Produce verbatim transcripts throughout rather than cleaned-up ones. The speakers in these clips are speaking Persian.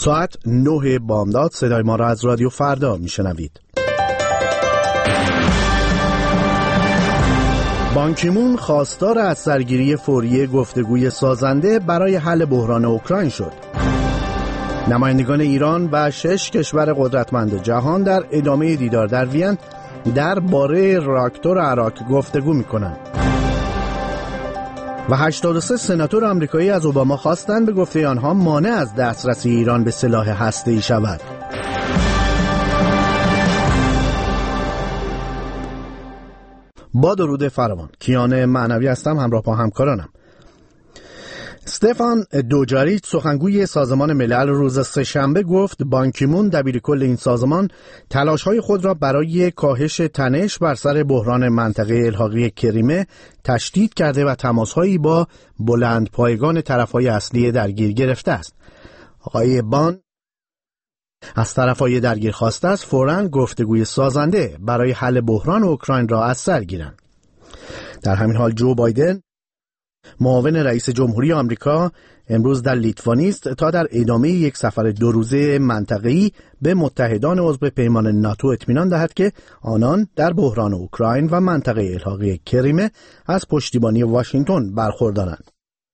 ساعت نه بامداد صدای ما را از رادیو فردا میشنوید. بان کی مون خواستار از سرگیری فوری گفتگوی سازنده برای حل بحران اوکراین شد. نمایندگان ایران و شش کشور قدرتمند جهان در ادامه دیدار در وین درباره راکتور عراق گفتگو می‌کنند. و هشتاد و سه سناتور آمریکایی از اوباما خواستند به گفته آنها مانع از دسترسی ایران به سلاح هسته‌ای شود. با درود فراوان، کیان معنوی هستم، همراه با همکارانم. استفان دوجاریچ سخنگوی سازمان ملل روز سه‌شنبه گفت بان کی مون دبیرکل این سازمان تلاش‌های خود را برای کاهش تنش بر سر بحران منطقه الحاقی کریمه تشدید کرده و تماس‌هایی با بلندپایگان طرف‌های اصلی درگیر گرفته است. آقای بان از طرف‌های درگیر خواسته است فوراً گفتگوی سازنده برای حل بحران اوکراین را از سر گیرند. در همین حال جو بایدن معاون رئیس جمهوری آمریکا امروز در لیتوانی است تا در ادامه یک سفر دو روزه منطقه‌ای به متحدان عضو پیمان ناتو اطمینان دهد که آنان در بحران اوکراین و منطقه الحاقی کریمه از پشتیبانی واشنگتن برخوردارند.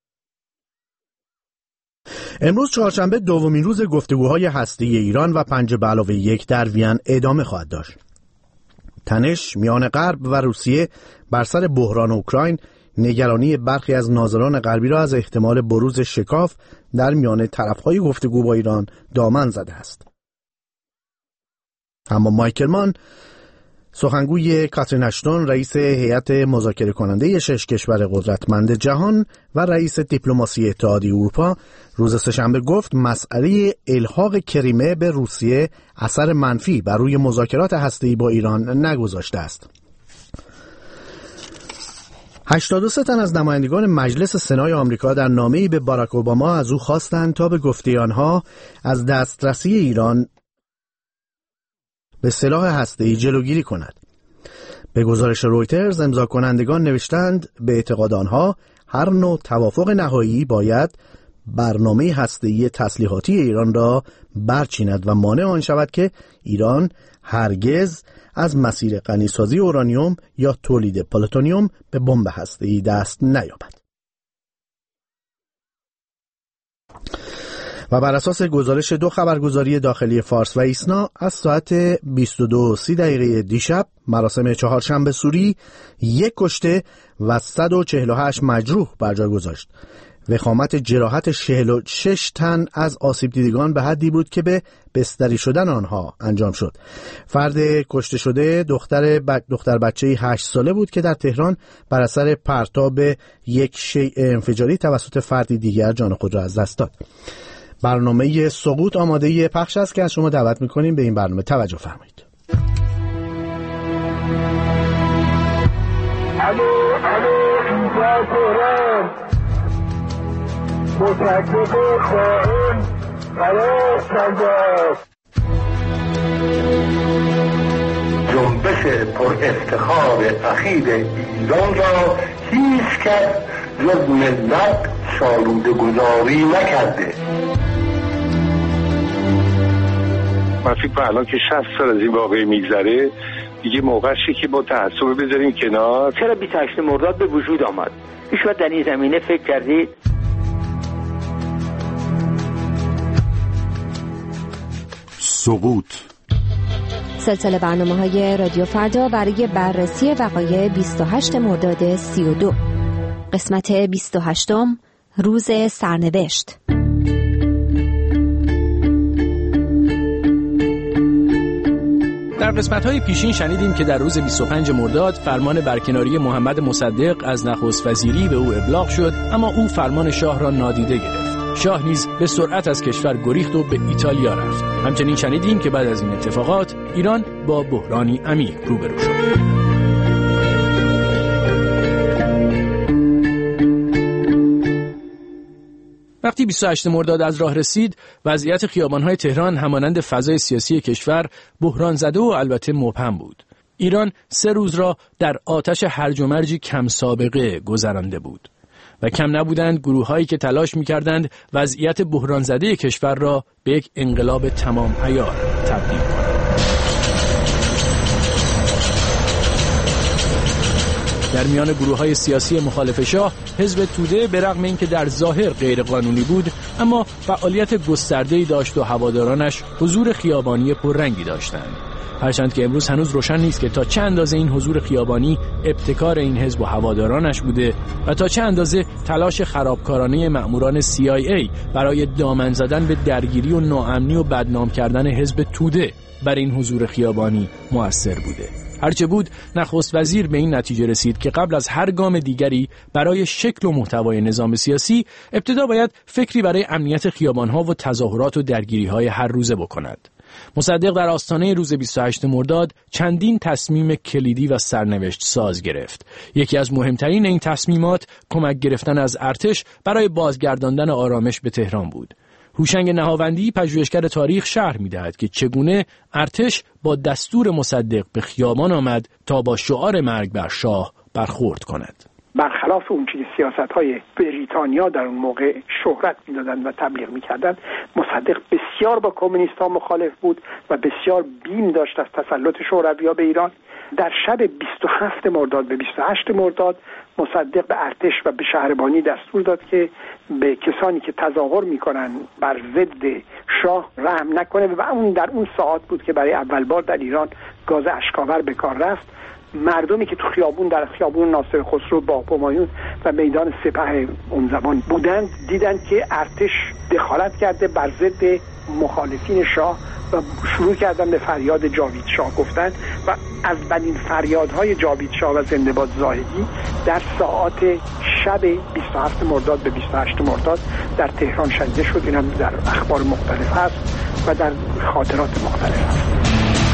امروز چهارشنبه دومین روز گفتگوهای هسته‌ای ایران و پنج به علاوه یک در وین ادامه خواهد داشت. تنش میان غرب و روسیه بر سر بحران اوکراین نگرانی برخی از ناظران غربی را از احتمال بروز شکاف در میان طرف‌های گفتگو با ایران دامن زده است. اما مایکل مان سخنگوی کاترین اشتون رئیس هیئت مذاکره کننده شش کشور قدرتمند جهان و رئیس دیپلماسی اتحادیه اروپا روز سه‌شنبه گفت مسئله الحاق کریمه به روسیه اثر منفی بر روی مذاکرات هسته‌ای با ایران نگذاشته است. هشتاد و سه تن از نمایندگان مجلس سنای آمریکا در نامه‌ای به باراک اوباما از او خواستند تا به گفته آنها از دسترسی ایران به سلاح هسته‌ای جلوگیری کند. به گزارش رویترز امضا کنندگان نوشتند به اعتقاد آنها هر نوع توافق نهایی باید برنامه هسته‌ای تسلیحاتی ایران را برچیند و مانع آن شود که ایران هرگز از مسیر غنیسازی اورانیوم یا تولید پلوتونیوم به بمب هسته‌ای دست نیابد. و بر اساس گزارش دو خبرگزاری داخلی فارس و ایسنا از ساعت بیست و دو و سی دقیقه دیشب مراسم چهارشنبه سوری یک کشته و صد و چهل و هشت مجروح بر جای گذاشت. وخامت جراحت چهل و شش تن از آسیب دیدگان به حدی بود که به بستری شدن آنها انجام شد. فرد کشته شده دختر ب... دختر بچه‌ای هشت ساله بود که در تهران بر اثر پرتاب یک شیء انفجاری توسط فردی دیگر جان خود را از دست داد. برنامه سقوط آماده پخش است که از شما دعوت می‌کنیم به این برنامه توجه فرمایید. الو الو اینجا تهران متکب خائن قرار کرده. جنبش پر افتخار اخیر ایران را هیچ کس جز ملت سالوده گذاری نکرده. من فکر کنم الان که شصت سال از این واقعه میگذره دیگه موقعشه که با تعصب بذاریم کنار. چرا بیست و هشتم مرداد به وجود آمد؟ شاید در این زمینه فکر کردید؟ سقوط سلسله برنامه‌های رادیو فردا برای بررسی وقایع بیست و هشتم مرداد سی و دو. قسمت بیست و هشتم روز سرنوشت. در قسمت‌های پیشین شنیدیم که در روز بیست و پنجم مرداد فرمان برکناری محمد مصدق از نخست وزیری به او ابلاغ شد، اما او فرمان شاه را نادیده گرفت. شاه نیز به سرعت از کشور گریخت و به ایتالیا رفت. همچنین شنیدیم که بعد از این اتفاقات ایران با بحرانی عمیق روبرو شد. وقتی بیست و هشتم مرداد از راه رسید، وضعیت خیابان‌های تهران همانند فضای سیاسی کشور بحران زده و البته مبهم بود. ایران سه روز را در آتش هرج و مرجی کم سابقه گذرانده بود. و کم نبودند گروه‌هایی که تلاش می‌کردند وضعیت بحران‌زده کشور را به یک انقلاب تمام عیار تبدیل کنند. در میان گروه‌های سیاسی مخالف شاه، حزب توده به رغم اینکه در ظاهر غیر قانونی بود، اما فعالیت گسترده‌ای داشت و هوادارانش حضور خیابانی پررنگی داشتند. هرچند که امروز هنوز روشن نیست که تا چه اندازه این حضور خیابانی ابتکار این حزب و هوادارانش بوده و تا چه اندازه تلاش خرابکارانه مأموران سی آی ای برای دامن زدن به درگیری و ناامنی و بدنام کردن حزب توده بر این حضور خیابانی مؤثر بوده. هرچه بود، نخست وزیر به این نتیجه رسید که قبل از هر گام دیگری برای شکل و محتوای نظام سیاسی، ابتدا باید فکری برای امنیت خیابان‌ها و تظاهرات و درگیری‌های هر روزه بکند. مصدق در آستانه روز بیست و هشتم مرداد چندین تصمیم کلیدی و سرنوشت ساز گرفت. یکی از مهمترین این تصمیمات کمک گرفتن از ارتش برای بازگرداندن آرامش به تهران بود. هوشنگ نهاوندی پژوهشگر تاریخ شرح می‌دهد که چگونه ارتش با دستور مصدق به خیابان آمد تا با شعار مرگ بر شاه برخورد کند. برخلاف اون چیزی سیاست‌های بریتانیا در اون موقع شهرت می‌دادند و تبلیغ می‌کردند، مصدق بسیار با کمونیست‌ها مخالف بود و بسیار بیم داشت از تسلط شوروی‌ها به ایران. در شب بیست و هفتم مرداد به بیست و هشتم مرداد مصدق به ارتش و به شهربانی دستور داد که به کسانی که تظاهر میکنن بر ضد شاه رحم نکنه و اون در اون ساعت بود که برای اول بار در ایران گاز اشکاور به کار رفت. مردمی که تو خیابون در خیابون ناصر خسرو با همایون و میدان سپه اون زمان بودند دیدند که ارتش دخالت کرده بر ضد مخالفین شاه و شروع کردن به فریاد جاوید شاه گفتن و از بین فریادهای جاوید شاه و زنده باد زاهدی در ساعات شب بیست و هفتم مرداد به بیست و هشتم مرداد در تهران شنیده شد. این هم در اخبار مختلف هست و در خاطرات مختلف هست.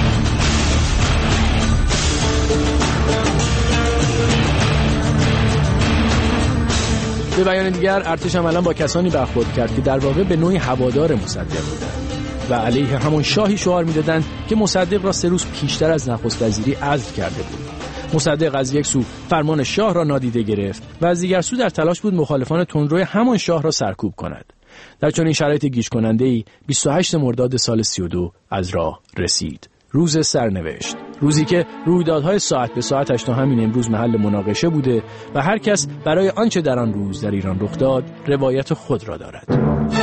به بیان دیگر، ارتش عملاً با کسانی برخورد کرد که در واقع به نوعی هوادار مصدق بودند و علیه همون شاهی شعار می‌دادند که مصدق را سه روز پیشتر از نخست وزیری عزل کرده بود. مصدق از یک سو فرمان شاه را نادیده گرفت و از دیگر سو در تلاش بود مخالفان تندروی همان شاه را سرکوب کند. در چنین شرایط گیج کننده‌ای بیست و هشتم مرداد سال سی و دو از راه رسید. روز سرنوشت، روزی که رویدادهای ساعت به ساعتش تا همین امروز محل مناقشه بوده و هر کس برای آنچه در آن روز در ایران رخ داد روایت خود را دارد.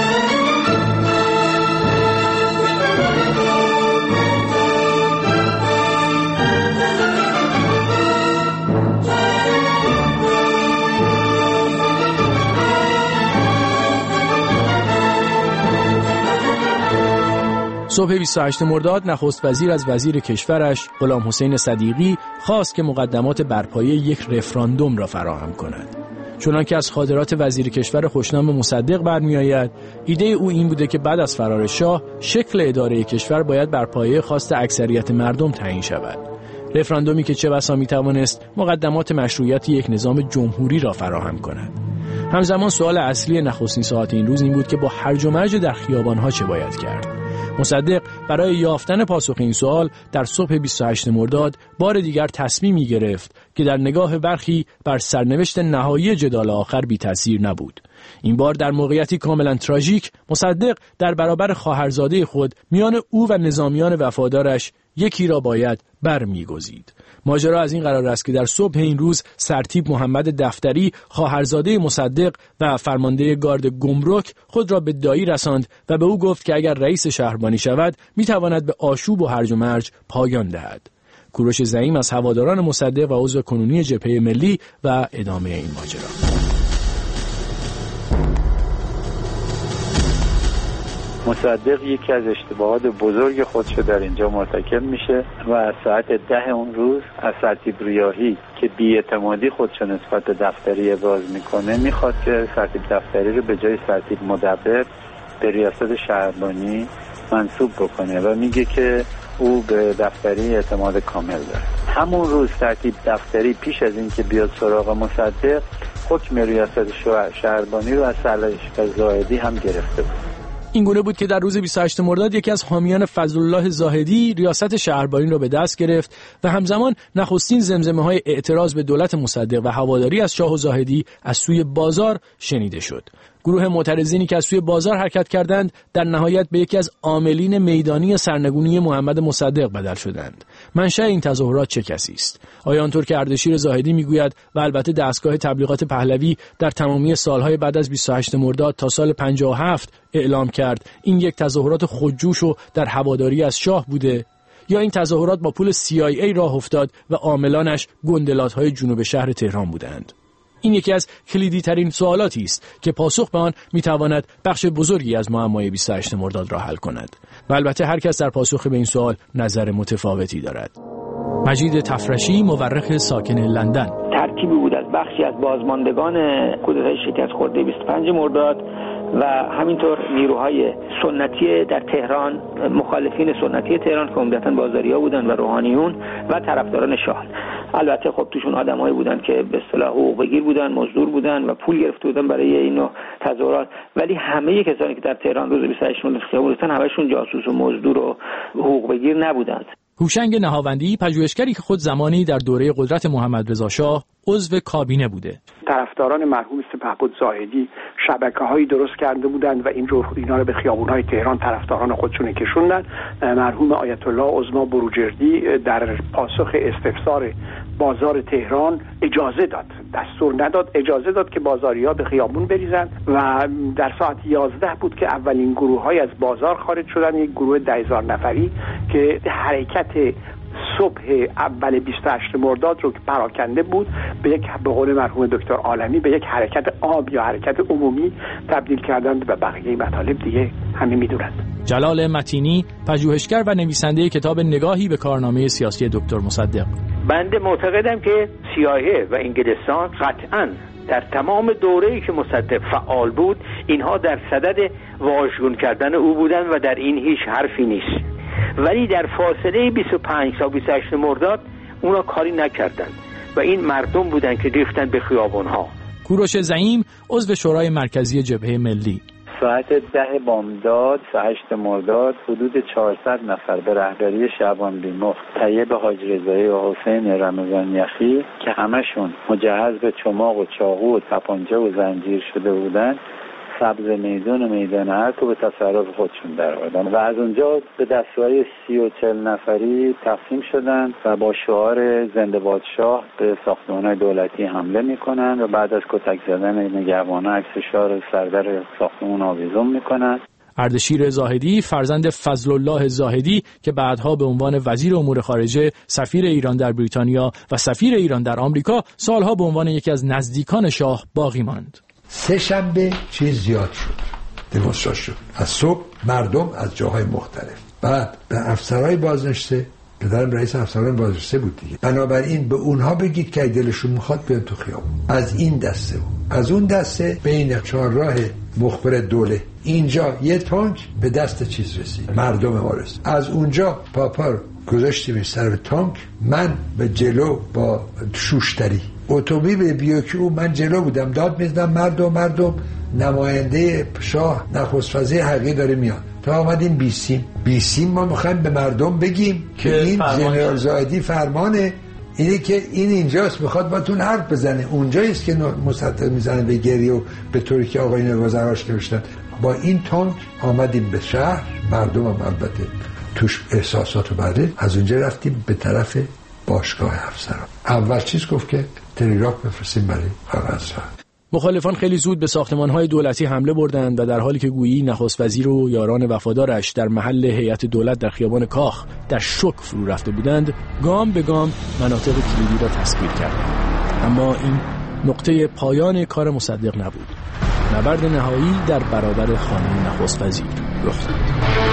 صبح بیست و هشتم مرداد نخست وزیر از وزیر کشورش غلام حسین صدیقی خواست که مقدمات برپایی یک رفراندوم را فراهم کند. چنانکه از خاطرات وزیر کشور خوشنام مصدق برمی‌آید، ایده او این بوده که بعد از فرار شاه شکل اداره کشور باید بر پایه خواست اکثریت مردم تعیین شود. رفراندومی که چه بسا می‌توانست مقدمات مشروعیت یک نظام جمهوری را فراهم کند. همزمان سوال اصلی نخستین ساعت این روز این بود که با هرج و مرج در خیابان‌ها چه باید کرد. مصدق برای یافتن پاسخ این سوال در صبح بیست و هشتم مرداد بار دیگر تصمیمی گرفت که در نگاه برخی بر سرنوشت نهایی جدال آخر بی تأثیر نبود. این بار در موقعیتی کاملا تراژیک مصدق در برابر خواهرزاده خود میان او و نظامیان وفادارش یکی را باید برمیگزید. ماجرا از این قرار است که در صبح این روز سرتیپ محمد دفتری خواهرزاده مصدق و فرمانده گارد گمرک خود را به دایی رساند و به او گفت که اگر رئیس شهربانی شود میتواند به آشوب و هرج و مرج پایان دهد. کوروش زعیم از هواداران مصدق و عضو کنونی جبهه ملی و ادامه این ماجرا. مصدق یکی از اشتباهات بزرگ خودش در اینجا مرتکب میشه و ساعت ده اون روز از سرتیپ ریاحی که بی‌اعتمادی خودش نسبت به دفتری ابراز میکنه میخواد که سرتیپ دفتری رو به جای سرتیپ مدبر به ریاست شهربانی منصوب بکنه و میگه که او به دفتری اعتماد کامل داره. همون روز سرتیپ دفتری پیش از این که بیاد سراغ مصدق حکم ریاست شهربانی رو از سرلشکر زاهدی هم گرفته بود. این گونه بود که در روز بیست و هشتم مرداد یکی از حامیان فضلالله زاهدی ریاست شهربانی را به دست گرفت و همزمان نخستین زمزمه‌های اعتراض به دولت مصدق و هواداری از شاه و زاهدی از سوی بازار شنیده شد. گروه معترضینی که از سوی بازار حرکت کردند در نهایت به یکی از عاملین میدانی سرنگونی محمد مصدق بدل شدند. منشأ این تظاهرات چه کسی است؟ آیا آنطور که اردشیر زاهدی میگوید و البته دستگاه تبلیغات پهلوی در تمامی سالهای بعد از بیست و هشتم مرداد تا سال پنجاه و هفت اعلام کرد این یک تظاهرات خودجوش و در هواداری از شاه بوده؟ یا این تظاهرات با پول سی آی ای راه افتاد و عاملانش گندلات‌های جنوب شهر تهران بودند؟ این یکی از کلیدی ترین سوالاتی است که پاسخ به آن میتواند بخش بزرگی از معمای بیست و هشتم مرداد را حل کند. و البته هر کس در پاسخ به این سوال نظر متفاوتی دارد. مجید تفرشی، مورخ ساکن لندن: ترکیبی بود از بخشی از بازماندگان کودتای شکست خورده بیست و پنجم مرداد و همینطور نیروهای سنتی در تهران، مخالفین سنتی تهران که عمدتاً بازاری‌ها بودن و روحانیون و طرفداران شاه. البته خب توشون آدمایی بودن که به اصطلاح حقوق بگیر بودن، مزدور بودن و پول گرفته بودن برای این نوع تظاهرات، ولی همه کسانی که در تهران روز بیست و هشتم مرداد خیابون ریختن همشون جاسوس و مزدور و حقوق بگیر نبودند. هوشنگ نهاوندی، پژوهشگری که خود زمانی در دوره قدرت محمد رضا شاه عضو کابینه بوده: طرفداران مرحوم سپهبد زاهدی شبکه‌هایی درست کرده بودند و این رو اینا رو به خیابون‌های تهران طرفداران خودشون کشوندن. مرحوم آیت الله عظما بروجردی در پاسخ استفسار بازار تهران اجازه داد، دستور نداد، اجازه داد که بازاری‌ها به خیابون بریزن و در ساعت یازده بود که اولین گروه‌های از بازار خارج شدن، یک گروه ده هزار نفری که حرکت صبح اول بیست و هشتم مرداد رو که پراکنده بود به یک، به قول مرحوم دکتر عالمی، به یک حرکت عام یا حرکت عمومی تبدیل کردند و بقیه مطالب دیگه همه میدونند. جلال متینی، پژوهشگر و نویسنده کتاب نگاهی به کارنامه سیاسی دکتر مصدق: بنده معتقدم که سیاهه و انگلستان قطعاً در تمام دوره‌ای که مصدق فعال بود اینها در صدد واژگون کردن او بودند و در این هیچ حرفی نیست، ولی در فاصله بیست و پنج تا بیست و هشتم مرداد اونا کاری نکردند و این مردم بودند که ریختن به خیابان‌ها. کوروش زعیم، عضو شورای مرکزی جبهه ملی: ساعت ده بامداد بیست و هشتم مرداد حدود چهارصد نفر به رهبری شعبان بیمخ، طیب حاج رضایی و حسین رمضان یخی که همشون مجهز به چماق و چاقو و تپانچه و زنجیر شده بودند، سبز میدان و میدان ارک رو به تصرف خودشون در آوردن و از اونجا به دسته‌های سی و چل نفری تقسیم شدن و با شعار زنده باد شاه به ساختمان‌های دولتی حمله میکنن و بعد از کتک زدن نگهبانا عکس شاه رو سردر ساختمان آویزون میکنن. اردشیر زاهدی، فرزند فضلالله زاهدی که بعدها به عنوان وزیر امور خارجه، سفیر ایران در بریتانیا و سفیر ایران در آمریکا سالها به عنوان یکی از نزدیکان شاه باقی ماند. سه شنبه چیز زیاد شد، دمونستراسیون از صبح، مردم از جاهای مختلف. بعد به افسرهای بازنشسته، پدرم رئیس افسران بازنشسته بود دیگه، بنابراین به اونها بگید که دلشون میخواد بیان تو خیابون. از این دسته بود. از اون دسته بین چهارراه مخبر دوله اینجا یه تانک به دست چیز رسید، مردم ما رسید. از اونجا پاپا گذاشتیم سر تانک، من به جلو با شوشتری اتومبیل بیوکیو، من جلو بودم، داد میزدم مردم مردم نماینده شاه نخست وزیر حقیقی داره میاد. تا آمدیم بیسیم بیسیم ما میخوایم به مردم بگیم که این ژنرال زاهدی فرمانه، اینه که این اینجاست، میخواد باتون حرف بزنه. اونجاییست که مصدق میزنه به گریه و به طوری که آقای نگذراش نوشتن. با این تانک آمدیم به شهر، مردم هم البته توش احساسات و بعده. از اونجا رفتیم به طرف باشگاه افسران. اول چیز گفت که تلگراف بفرستیم برای خبررسان. مخالفان خیلی زود به ساختمان‌های دولتی حمله بردند و در حالی که گویی نخست وزیر و یاران وفادارش در محل هیئت دولت در خیابان کاخ در شوک فرو رفته بودند، گام به گام مناطق کلیدی را تسخیر کردند. اما این نقطه پایان کار مصدق نبود. نبرد نهایی در برابر خانه نخست وزیر رخ داد.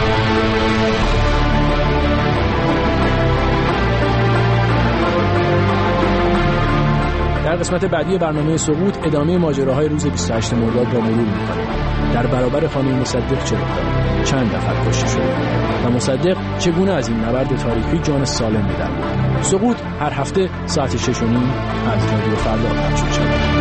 در قسمت بعدی برنامه سقوط ادامه ماجراهای روز بیست و هشتم مرداد را مرور می‌کنیم. در برابر خانه مصدق چه رخ داد؟ چند نفر کشته شدند و مصدق چگونه از این نبرد تاریخی جان سالم به در برد؟ سقوط هر هفته ساعت شش و نیم از رادیو فردا پخش می‌شود.